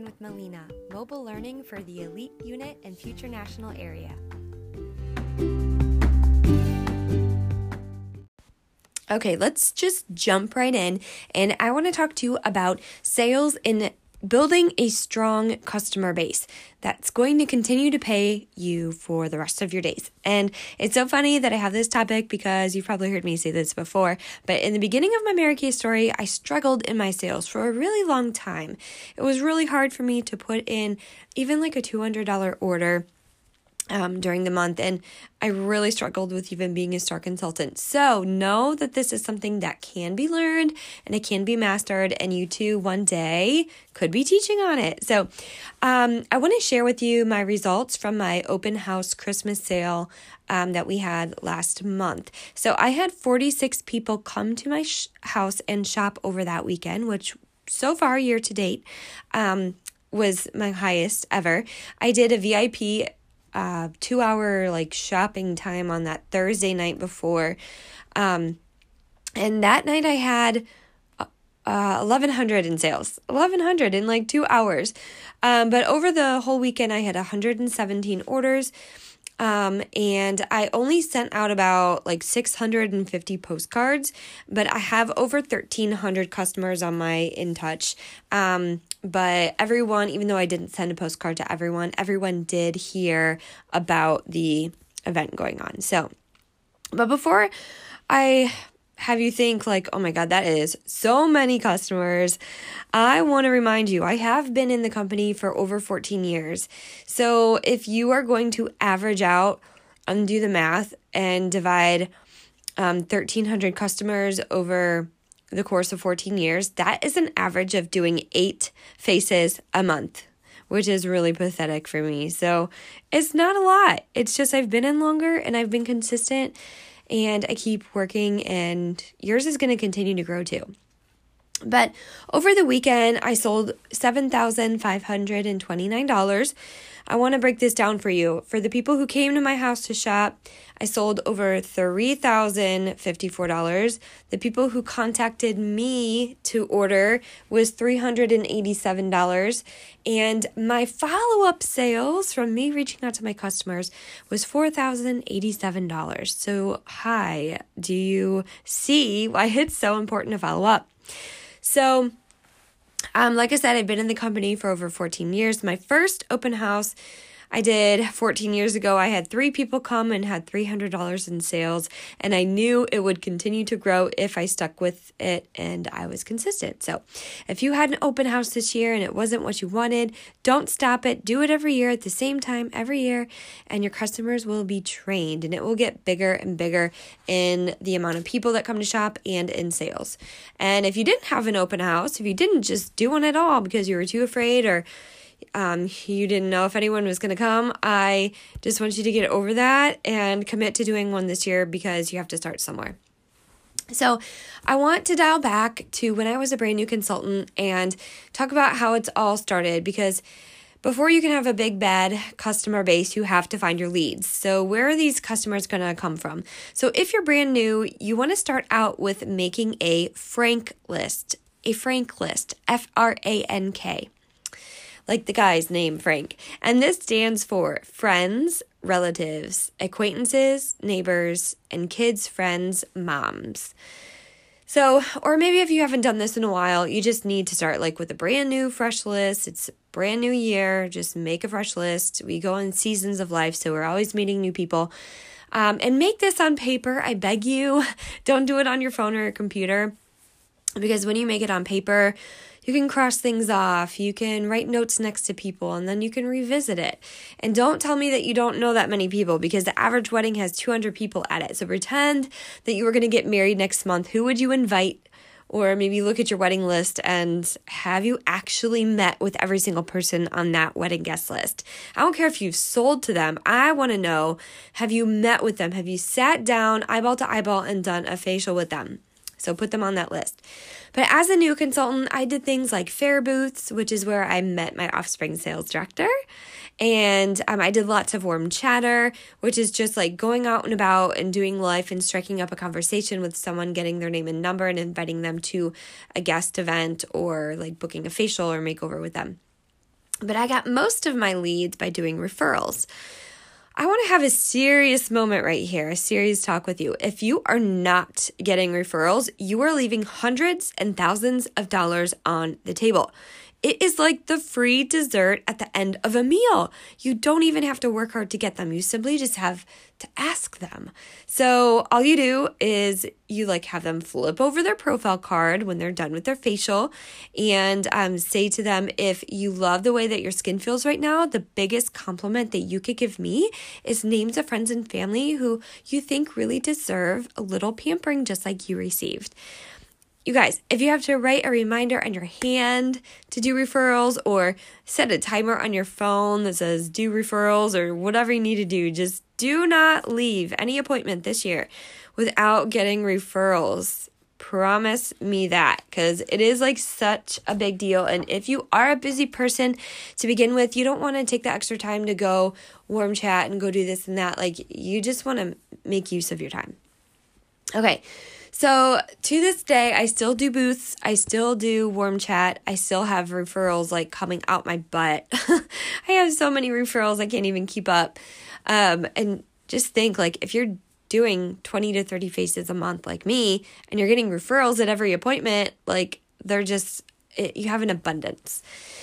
with Melina, mobile learning for the elite unit and future national area. Okay, let's just jump right in, and I want to talk to you about sales and building a strong customer base that's going to continue to pay you for the rest of your days. And it's so funny that I have this topic because you've probably heard me say this before, but in the beginning of my Mary Kay story, I struggled in my sales for a really long time. It was really hard for me to put in even like a $200 order during the month, and I really struggled with even being a star consultant. So know that this is something that can be learned and it can be mastered, and you too one day could be teaching on it. So I want to share with you my results from my open house Christmas sale that we had last month. So I had 46 people come to my house and shop over that weekend, which so far year to date was my highest ever. I did a VIP 2-hour like shopping time on that Thursday night before. And that night I had 1,100 in sales, 1,100 in like 2 hours. But over the whole weekend I had 117 orders. And I only sent out about like 650 postcards, but I have over 1,300 customers on my InTouch. But everyone, even though I didn't send a postcard to everyone did hear about the event going on. So, but before I have you think like, oh my God, that is so many customers, I want to remind you, I have been in the company for over 14 years. So if you are going to average out and do the math and divide 1,300 customers over the course of 14 years, that is an average of doing 8 faces a month, which is really pathetic for me. So it's not a lot. It's just I've been in longer and I've been consistent and I keep working, and yours is going to continue to grow too. But over the weekend, I sold $7,529. I want to break this down for you. For the people who came to my house to shop, I sold over $3,054. The people who contacted me to order was $387. And my follow-up sales from me reaching out to my customers was $4,087. So, hi, do you see why it's so important to follow up? So, like I said, I've been in the company for over 14 years. My first open house I did 14 years ago. I had 3 people come and had $300 in sales, and I knew it would continue to grow if I stuck with it and I was consistent. So if you had an open house this year and it wasn't what you wanted, don't stop it. Do it every year at the same time every year, and your customers will be trained, and it will get bigger and bigger in the amount of people that come to shop and in sales. And if you didn't have an open house, if you didn't just do one at all because you were too afraid or you didn't know if anyone was going to come, I just want you to get over that and commit to doing one this year because you have to start somewhere. So I want to dial back to when I was a brand new consultant and talk about how it's all started, because before you can have a big bad customer base, you have to find your leads. So where are these customers going to come from? So if you're brand new, you want to start out with making a frank list, F-R-A-N-K. Like the guy's name, Frank. And this stands for friends, relatives, acquaintances, neighbors, and kids, friends, moms. So, or maybe if you haven't done this in a while, you just need to start like with a brand new fresh list. It's a brand new year. Just make a fresh list. We go in seasons of life, so we're always meeting new people. And make this on paper. I beg you. Don't do it on your phone or your computer, because when you make it on paper, you can cross things off, you can write notes next to people, and then you can revisit it. And don't tell me that you don't know that many people, because the average wedding has 200 people at it. So pretend that you were going to get married next month. Who would you invite? Or maybe look at your wedding list and have you actually met with every single person on that wedding guest list? I don't care if you've sold to them. I want to know, have you met with them? Have you sat down eyeball to eyeball and done a facial with them? So put them on that list. But as a new consultant, I did things like fair booths, which is where I met my Offspring sales director. And I did lots of warm chatter, which is just like going out and about and doing life and striking up a conversation with someone, getting their name and number and inviting them to a guest event or like booking a facial or makeover with them. But I got most of my leads by doing referrals. I want to have a serious moment right here, a serious talk with you. If you are not getting referrals, you are leaving hundreds and thousands of dollars on the table. It is like the free dessert at the end of a meal. You don't even have to work hard to get them. You simply just have to ask them. So all you do is you have them flip over their profile card when they're done with their facial and say to them, if you love the way that your skin feels right now, the biggest compliment that you could give me is names of friends and family who you think really deserve a little pampering just like you received. You guys, if you have to write a reminder on your hand to do referrals or set a timer on your phone that says do referrals or whatever you need to do, just do not leave any appointment this year without getting referrals. Promise me that, because it is such a big deal. And if you are a busy person to begin with, you don't want to take the extra time to go warm chat and go do this and that. You just want to make use of your time. Okay. So to this day, I still do booths. I still do warm chat. I still have referrals coming out my butt. I have so many referrals, I can't even keep up. And just think if you're doing 20 to 30 faces a month like me, and you're getting referrals at every appointment, they're just, you have an abundance.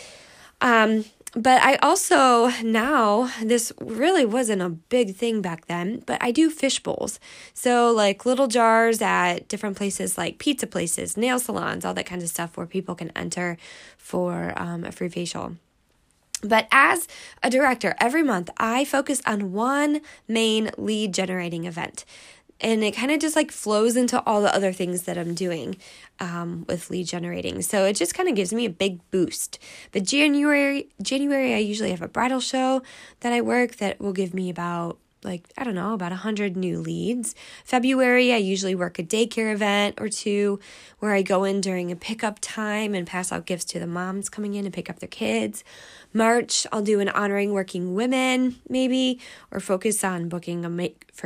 But I also now, this really wasn't a big thing back then, but I do fish bowls. So little jars at different places like pizza places, nail salons, all that kind of stuff where people can enter for a free facial. But as a director, every month I focus on one main lead generating event. And it kind of just flows into all the other things that I'm doing with lead generating. So it just kind of gives me a big boost. But January, I usually have a bridal show that I work that will give me about about 100 new leads. February, I usually work a daycare event or two where I go in during a pickup time and pass out gifts to the moms coming in to pick up their kids. March, I'll do an honoring working women, maybe, or focus on booking a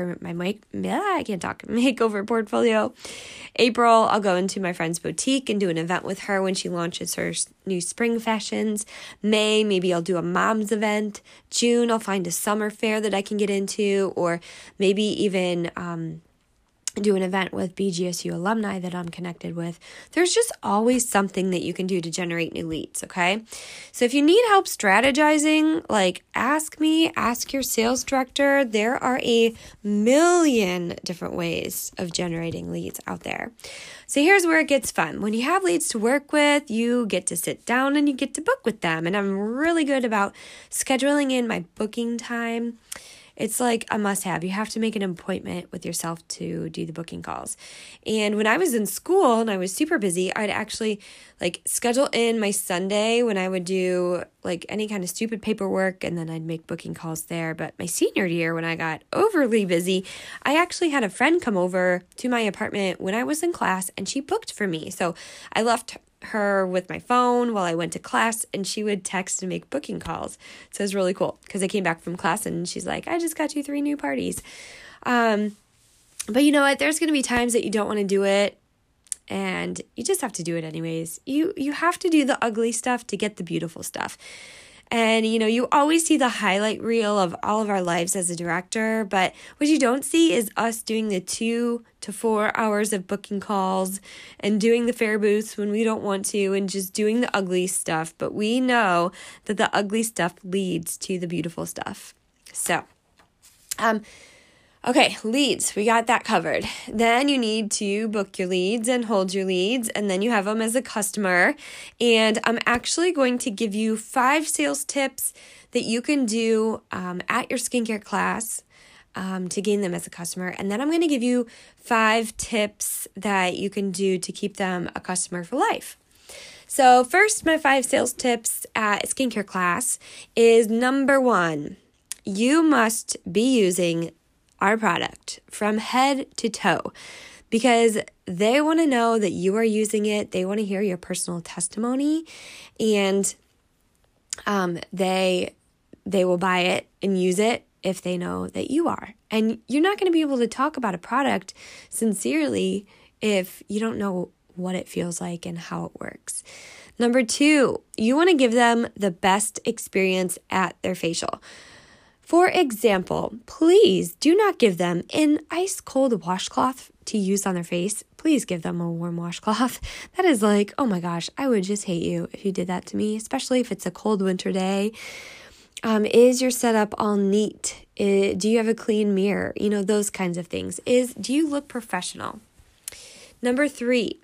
makeover portfolio. April, I'll go into my friend's boutique and do an event with her when she launches her new spring fashions. May, maybe I'll do a mom's event. June, I'll find a summer fair that I can get into, or maybe even do an event with BGSU alumni that I'm connected with. There's just always something that you can do to generate new leads, okay? So if you need help strategizing, ask me, ask your sales director. There are a million different ways of generating leads out there. So here's where it gets fun. When you have leads to work with, you get to sit down and you get to book with them. And I'm really good about scheduling in my booking time. It's a must-have. You have to make an appointment with yourself to do the booking calls. And when I was in school and I was super busy, I'd actually schedule in my Sunday when I would do any kind of stupid paperwork, and then I'd make booking calls there. But my senior year, when I got overly busy, I actually had a friend come over to my apartment when I was in class, and she booked for me. So I left her with my phone while I went to class, and she would text and make booking calls. So it was really cool because I came back from class and she's like, I just got you 3 new parties. But you know what? There's going to be times that you don't want to do it, and you just have to do it anyways. You have to do the ugly stuff to get the beautiful stuff. And, you always see the highlight reel of all of our lives as a director, but what you don't see is us doing the 2 to 4 hours of booking calls and doing the fair booths when we don't want to and just doing the ugly stuff. But we know that the ugly stuff leads to the beautiful stuff. So, okay, leads, we got that covered. Then you need to book your leads and hold your leads, and then you have them as a customer. And I'm actually going to give you 5 sales tips that you can do at your skincare class to gain them as a customer. And then I'm going to give you 5 tips that you can do to keep them a customer for life. So first, my 5 sales tips at a skincare class is number 1, you must be using our product from head to toe because they want to know that you are using it. They want to hear your personal testimony, and they will buy it and use it if they know that you are. And you're not going to be able to talk about a product sincerely if you don't know what it feels like and how it works. Number 2, you want to give them the best experience at their facial. For example, please do not give them an ice cold washcloth to use on their face. Please give them a warm washcloth. That is like, oh my gosh, I would just hate you if you did that to me, especially if it's a cold winter day. Is your setup all neat? Do you have a clean mirror? Those kinds of things. Do you look professional? Number 3,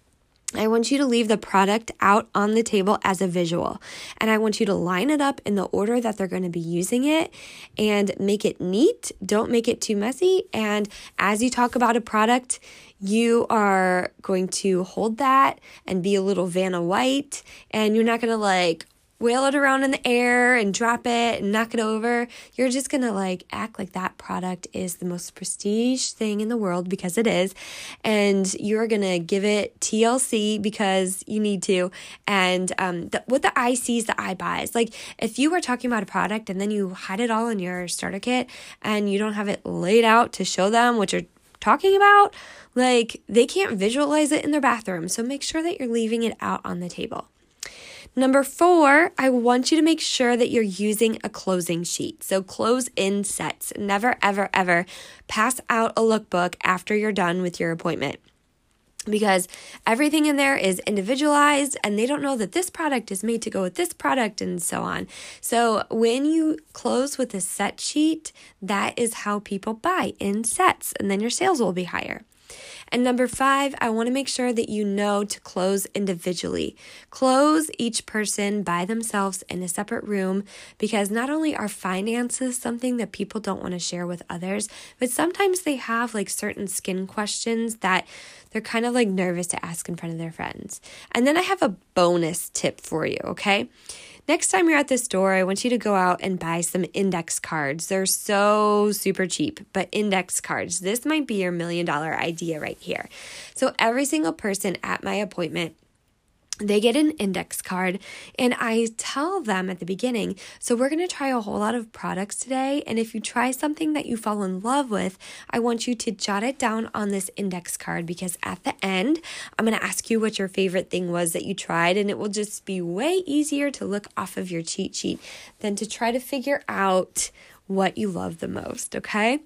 I want you to leave the product out on the table as a visual, and I want you to line it up in the order that they're going to be using it and make it neat. Don't make it too messy. And as you talk about a product, you are going to hold that and be a little Vanna White, and you're not going to whale it around in the air and drop it and knock it over. You're just going to act like that product is the most prestige thing in the world, because it is. And you're going to give it TLC because you need to. And what the eye sees, the eye buys. If you were talking about a product and then you hide it all in your starter kit and you don't have it laid out to show them what you're talking about, they can't visualize it in their bathroom. So make sure that you're leaving it out on the table. Number 4, I want you to make sure that you're using a closing sheet. So close in sets. Never, ever, ever pass out a lookbook after you're done with your appointment, because everything in there is individualized and they don't know that this product is made to go with this product and so on. So when you close with a set sheet, that is how people buy in sets, and then your sales will be higher. And number 5, I want to make sure that you know to close individually. Close each person by themselves in a separate room, because not only are finances something that people don't want to share with others, but sometimes they have certain skin questions that they're kind of nervous to ask in front of their friends. And then I have a bonus tip for you, okay? Next time you're at the store, I want you to go out and buy some index cards. They're so super cheap, but index cards, this might be your $1 million idea right here. So every single person at my appointment, they get an index card, and I tell them at the beginning, so we're going to try a whole lot of products today, and if you try something that you fall in love with, I want you to jot it down on this index card, because at the end, I'm going to ask you what your favorite thing was that you tried, and it will just be way easier to look off of your cheat sheet than to try to figure out what you love the most, okay?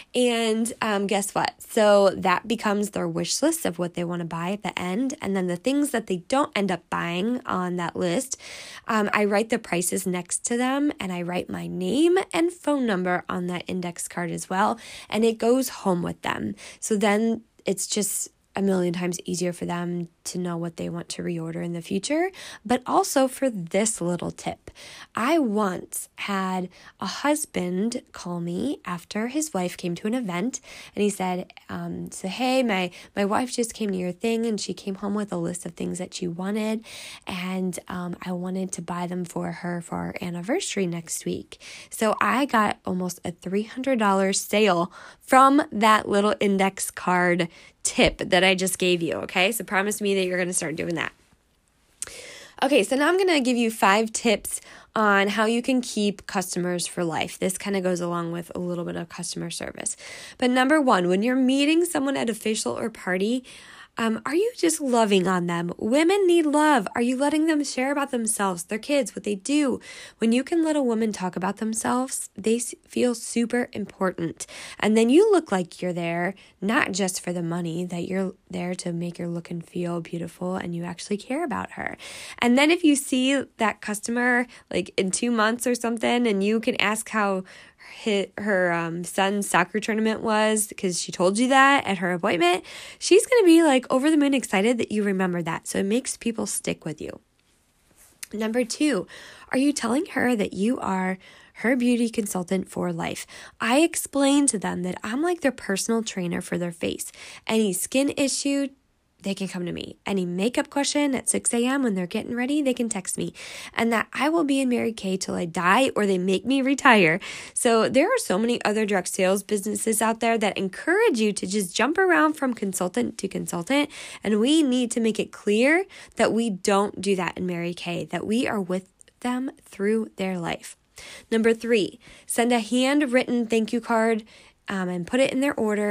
And guess what? So that becomes their wish list of what they want to buy at the end. And then the things that they don't end up buying on that list, I write the prices next to them, and I write my name and phone number on that index card as well. And it goes home with them. So then it's just a million times easier for them to know what they want to reorder in the future. But also for this little tip, I once had a husband call me after his wife came to an event, and he said, hey, my wife just came to your thing, and she came home with a list of things that she wanted, and I wanted to buy them for her for our anniversary next week. So I got almost a $300 sale from that little index card tip that I just gave you, okay? So promise me that you're going to start doing that. Okay, so now I'm going to give you 5 tips on how you can keep customers for life. This kind of goes along with a little bit of customer service. But number 1, when you're meeting someone at a facial or party, are you just loving on them? Women need love. Are you letting them share about themselves, their kids, what they do? When you can let a woman talk about themselves, they feel super important. And then you look like you're there, not just for the money, that you're there to make her look and feel beautiful, and you actually care about her. And then if you see that customer in 2 months or something, and you can ask how her son's soccer tournament was, because she told you that at her appointment, she's going to be over the moon excited that you remember that. So it makes people stick with you. Number 2, are you telling her that you are her beauty consultant for life? I explain to them that I'm like their personal trainer for their face. Any skin issue, they can come to me. Any makeup question at 6 a.m. when they're getting ready, they can text me. And that I will be in Mary Kay till I die or they make me retire. So there are so many other direct sales businesses out there that encourage you to just jump around from consultant to consultant. And we need to make it clear that we don't do that in Mary Kay, that we are with them through their life. Number 3, send a handwritten thank you card and put it in their order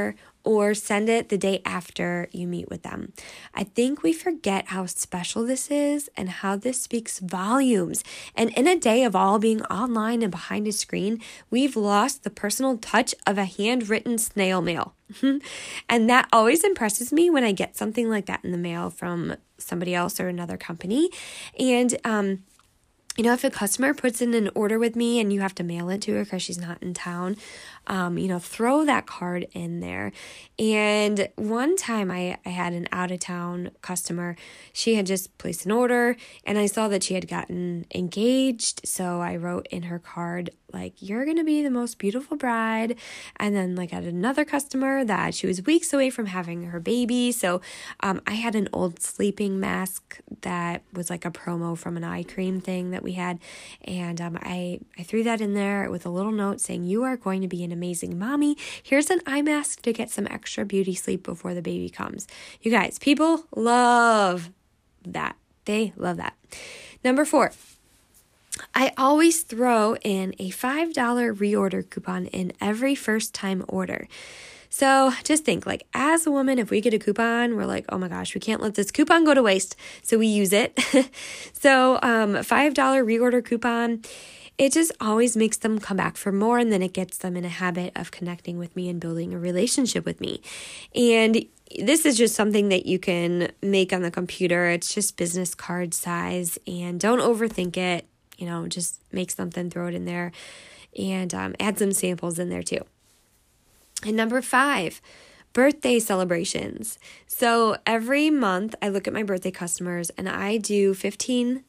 or send it the day after you meet with them. I think we forget how special this is and how this speaks volumes. And in a day of all being online and behind a screen, we've lost the personal touch of a handwritten snail mail. And that always impresses me when I get something like that in the mail from somebody else or another company. And, if a customer puts in an order with me and you have to mail it to her because she's not in town, throw that card in there. And one time I had an out-of-town customer. She had just placed an order and I saw that she had gotten engaged. So I wrote in her card, like, you're going to be the most beautiful bride. And then I had another customer that she was weeks away from having her baby. So I had an old sleeping mask that was like a promo from an eye cream thing that we had. And I threw that in there with a little note saying, you are going to be an amazing mommy. Here's an eye mask to get some extra beauty sleep before the baby comes. You guys, people love that. They love that. Number 4. I always throw in a $5 reorder coupon in every first time order. So just think, as a woman, if we get a coupon, we're like, oh my gosh, we can't let this coupon go to waste. So we use it. So $5 reorder coupon, it just always makes them come back for more. And then it gets them in a habit of connecting with me and building a relationship with me. And this is just something that you can make on the computer. It's just business card size, and don't overthink it. Just make something, throw it in there, and add some samples in there too. And number 5, birthday celebrations. So every month I look at my birthday customers and I do 15%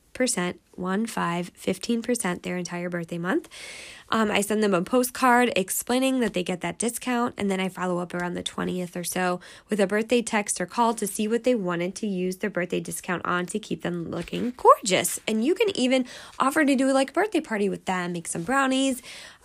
their entire birthday month. I send them a postcard explaining that they get that discount, and then I follow up around the 20th or so with a birthday text or call to see what they wanted to use their birthday discount on to keep them looking gorgeous. And you can even offer to do a birthday party with them, make some brownies.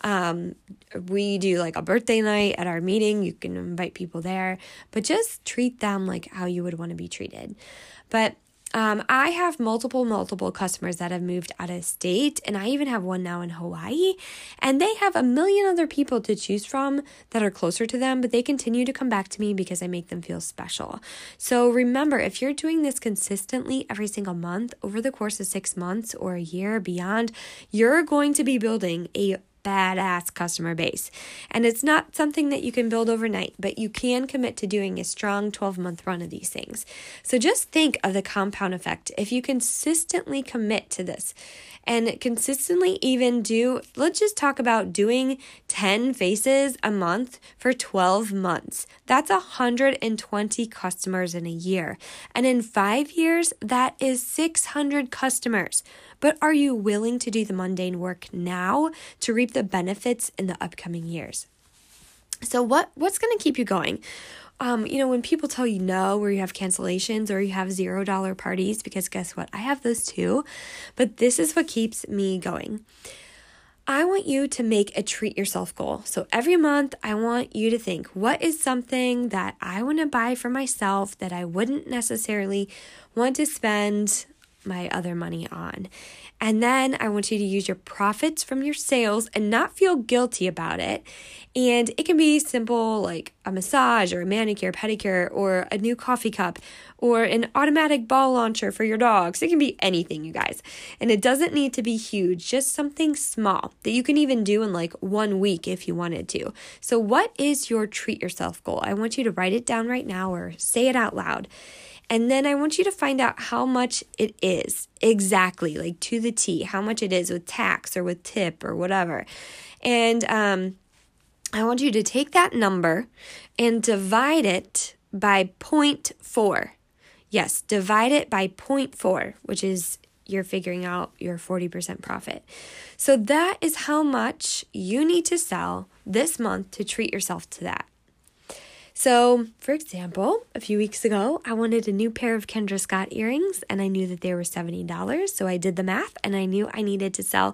We do a birthday night at our meeting. You can invite people there, but just treat them like how you would want to be treated. But I have multiple customers that have moved out of state, and I even have one now in Hawaii, and they have a million other people to choose from that are closer to them, but they continue to come back to me because I make them feel special. So remember, if you're doing this consistently every single month over the course of 6 months or a year beyond, you're going to be building a badass customer base. And it's not something that you can build overnight, but you can commit to doing a strong 12-month run of these things. So just think of the compound effect. If you consistently commit to this and consistently even let's just talk about doing 10 faces a month for 12 months. That's 120 customers in a year. And in 5 years, that is 600 customers. But are you willing to do the mundane work now to reap the benefits in the upcoming years? So what's going to keep you going? When people tell you no, or you have cancellations, or you have $0 parties, because guess what? I have those too. But this is what keeps me going. I want you to make a treat yourself goal. So every month, I want you to think, what is something that I want to buy for myself that I wouldn't necessarily want to spend my other money on? And then I want you to use your profits from your sales and not feel guilty about it. And it can be simple, like a massage or a manicure, pedicure, or a new coffee cup, or an automatic ball launcher for your dogs. It can be anything, you guys. And it doesn't need to be huge, just something small that you can even do in 1 week if you wanted to. So what is your treat yourself goal? I want you to write it down right now or say it out loud. And then I want you to find out how much it is exactly, to the T, how much it is with tax or with tip or whatever. And I want you to take that number and divide it by 0.4. Yes, divide it by 0.4, which is you're figuring out your 40% profit. So that is how much you need to sell this month to treat yourself to that. So, for example, a few weeks ago, I wanted a new pair of Kendra Scott earrings, and I knew that they were $70. So I did the math, and I knew I needed to sell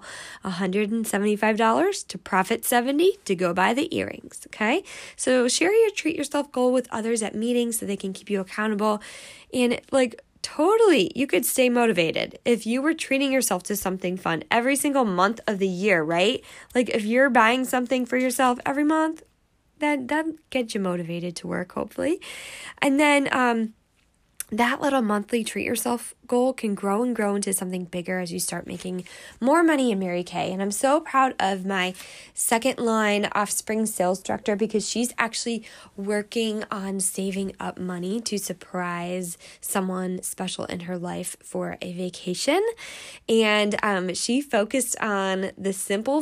$175 to profit $70 to go buy the earrings, okay? So share your treat yourself goal with others at meetings so they can keep you accountable. And totally, you could stay motivated if you were treating yourself to something fun every single month of the year, right? If you're buying something for yourself every month, that gets you motivated to work, hopefully. And then that little monthly treat yourself goal can grow and grow into something bigger as you start making more money in Mary Kay. And I'm so proud of my second line Offspring sales director because she's actually working on saving up money to surprise someone special in her life for a vacation. And she focused on the simple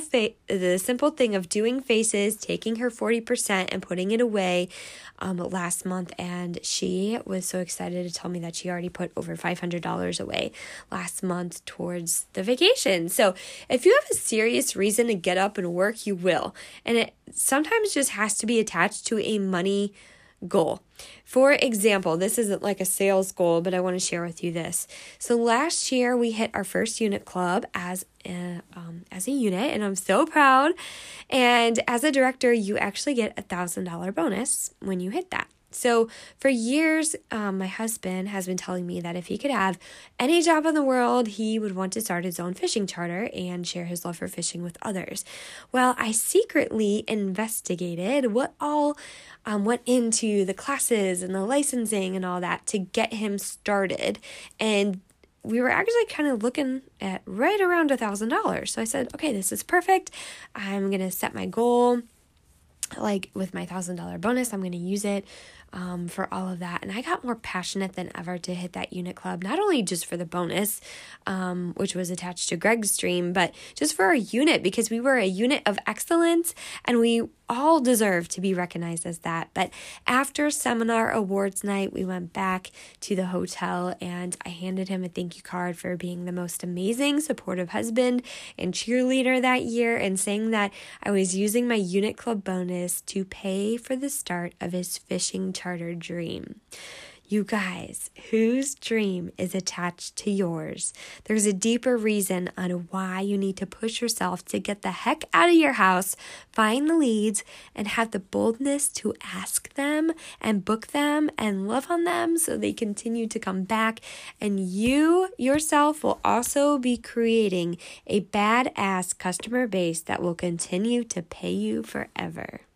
thing of doing faces, taking her 40% and putting it away last month, and she was so excited to tell me that she already put over $500 away last month towards the vacation. So if you have a serious reason to get up and work, you will. And it sometimes just has to be attached to a money goal. For example, this isn't like a sales goal, but I want to share with you this. So last year we hit our first unit club as a unit, and I'm so proud. And as a director, you actually get $1,000 bonus when you hit that. So for years, my husband has been telling me that if he could have any job in the world, he would want to start his own fishing charter and share his love for fishing with others. Well, I secretly investigated what all went into the classes and the licensing and all that to get him started. And we were actually kind of looking at right around $1,000. So I said, okay, this is perfect. I'm going to set my goal. Like with my $1,000 bonus, I'm going to use it for all of that. And I got more passionate than ever to hit that unit club, not only just for the bonus, which was attached to Greg's stream, but just for our unit, because we were a unit of excellence and we all deserve to be recognized as that. But after seminar awards night, we went back to the hotel and I handed him a thank you card for being the most amazing, supportive husband and cheerleader that year, and saying that I was using my unit club bonus to pay for the start of his fishing charter dream. You guys, whose dream is attached to yours? There's a deeper reason on why you need to push yourself to get the heck out of your house, find the leads, and have the boldness to ask them and book them and love on them so they continue to come back. And you yourself will also be creating a badass customer base that will continue to pay you forever.